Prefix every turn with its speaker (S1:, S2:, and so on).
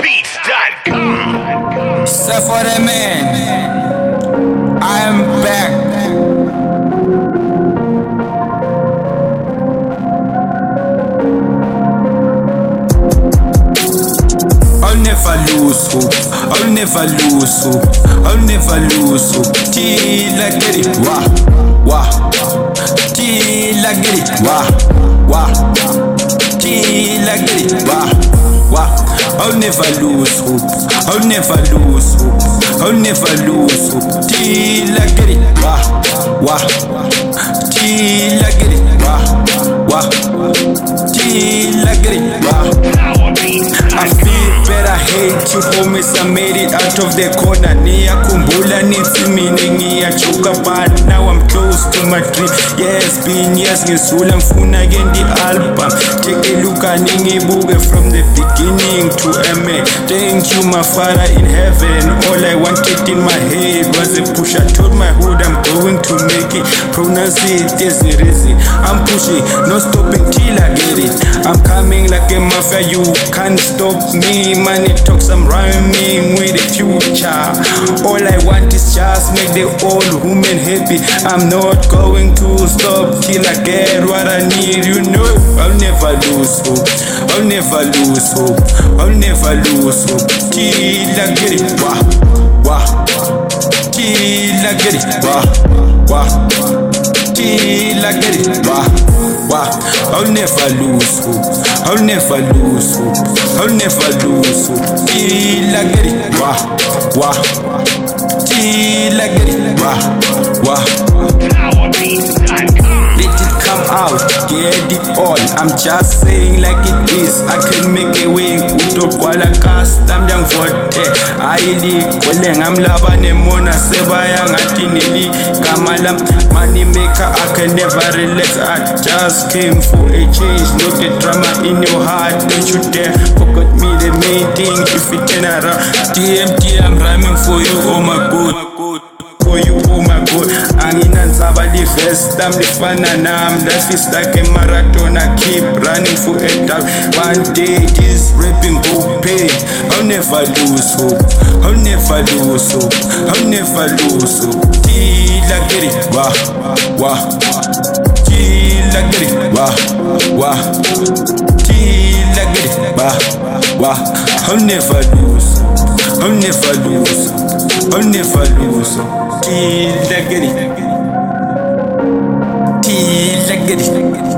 S1: PowerBeats.com.
S2: Except for that man, I am back. I'll never lose hope. I'll never lose hope. I'll never lose hope till I get it. Wah, wah. Till I get it. Wah, wah. Till I get it. Wah, wah. I'll never lose hope. I'll never lose hope. I'll never lose hope till I get it. Wah, wah. Till I get it. Wah, wah. Till I get it. Wah. I feel better, hate you homies, I made it out of the corner. Niyakumbula nithi mina ngiyajuka, but now I'm close to my dream. Yes, been years ngizula ngifuna ke ndi album. Take a look and ngibuke from the beginning to end. Thank you my father in heaven. All I wanted in my head was a push. I told my hood I'm going to make it. Pronounce it as it is. I'm pushing, no stopping till I get it. I'm coming like a mafia, you can't stop me. Money talks, I'm rhyming with the future. All I want is just make the old woman happy. I'm not going to stop till I get what I need. You know, I'll never lose hope. I'll never lose hope. I'll never lose hope till I get it. Wah, wah. Till I get it. Wah, wah. Till I get it. Wah, wah. I'll never lose hope. I'll never lose hope. I'll never lose hope till I get it. Wah, wah. Till I get it. Wah, wah. Let it come out, get it all. I'm just saying like it is. I can make a way. Utokwala custom young vote. Aili kwele ngamlaba nemona sebaya ngathi nili kamalam money maker. I can never relax. I just came for a change, not the drama in your heart. Don't you dare forget me, the main thing. If it turn around, TMT, I'm rhyming for you. Oh my god. For you, oh my god. Anginanzaba the vest, I'm the fan and life is like a marathon. I keep running for a time. One day this rapping go pay. I'll never lose hope. I'll never lose hope. I'll never lose hope till I get it. Wah, wah. Till I get it. Wah, wah. Till I get it. Wah, wah. I'll never lose. I'll never lose. I'll never lose till I get it. Till I get it.